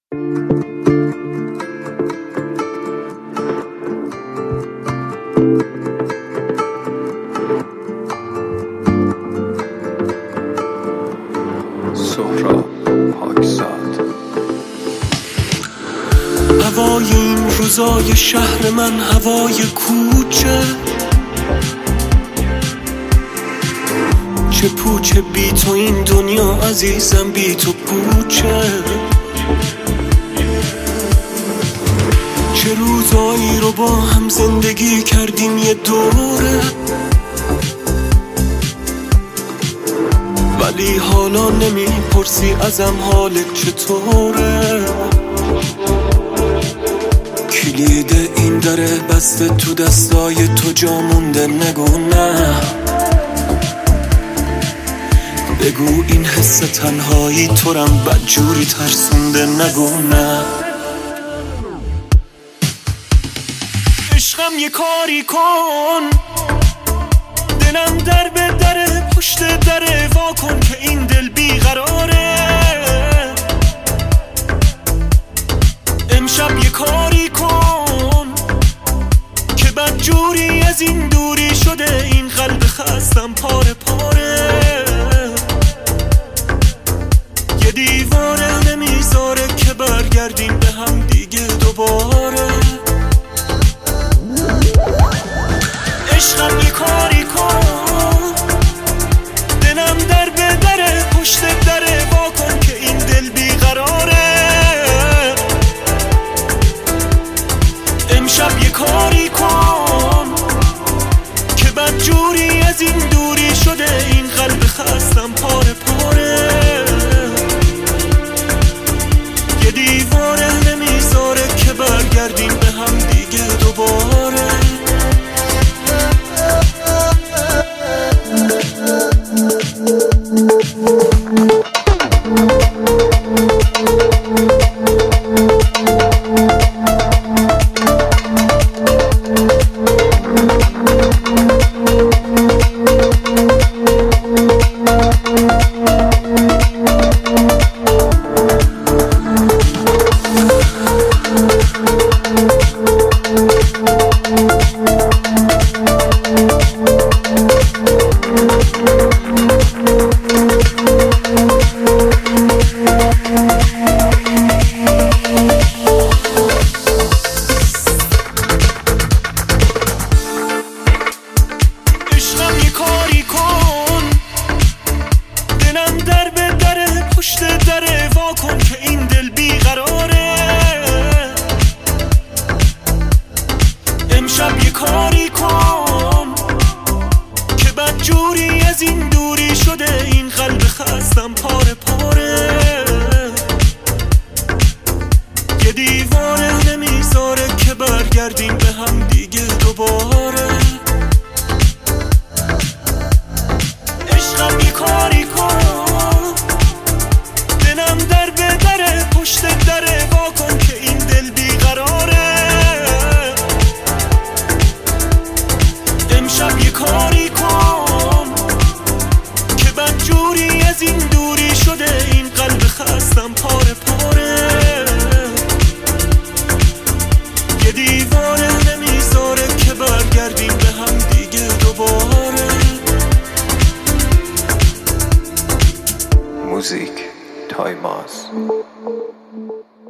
سهراب پاکزاد. هوای این روزای شهر من هوای کوچه، چه پوچه بی تو این دنیا عزیزم، بی تو پوچه. چه روزایی رو با هم زندگی کردیم یه دوره، ولی حالا نمیپرسی ازم حالت چطوره. کلید این دره بسته تو دستای تو، جا مونده نگو نه. بگو این حس تنهایی تو رم بدجوری ترسونده، نگو نه. عشقم یه کاری کن، دلم در به دره پشت دره، وا کن که این دل بیقراره. امشب یه کاری کن که بدجوری از این دوری شده، این قلب خستم پاره پاره. یه دیوانه نمیذاره که برگردیم به هم دیگه دوباره. عشقم یه کاری کن، دلم در به دره پشت دره، وا کن که این دل بیقراره. امشب یه کاری کن که بدجوری از این دوری شده، این قلب خستم پاره پاره. یه دیوانه نمیذاره که برگردیم به هم دیگه دوباره. امشب یه کاری کن که بدجوری از این دوری شده، این قلب خستم پاره پاره. یه دیوانه نمیذاره که برگردیم به هم دیگه دوباره. عشقم یه کاری کن، دلم در به دره پشت دره، وا کن که این دل بیقراره. امشب یه کاری کن که بدجوری از این دوری شده، این قلب خستم پاره پاره. یه دیوانه نمیذاره که برگردیم به هم دیگه دوباره. موزیک تایماز.